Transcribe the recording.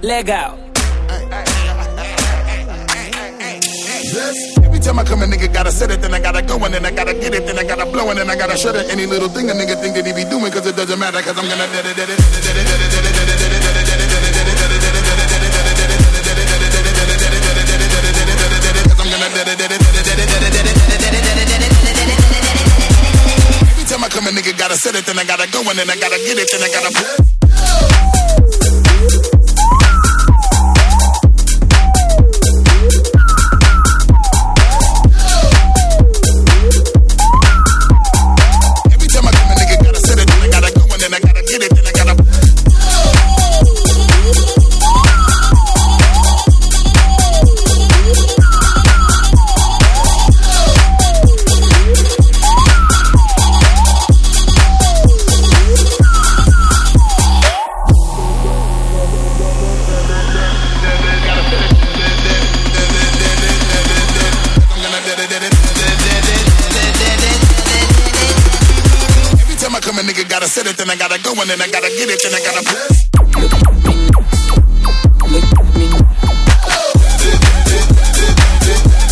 Legal. Every time I come, a nigga gotta set it, then I gotta go, and then I gotta get it, then I gotta blow, and then I gotta shut it. Any little thing a nigga think that he be doing, cause it doesn't matter, cause I'm gonna every time I come, a nigga gotta set it, then I gotta go, and then I gotta get it, then I gotta gotta set it, then I gotta go, and then I gotta get it, then I gotta look at me.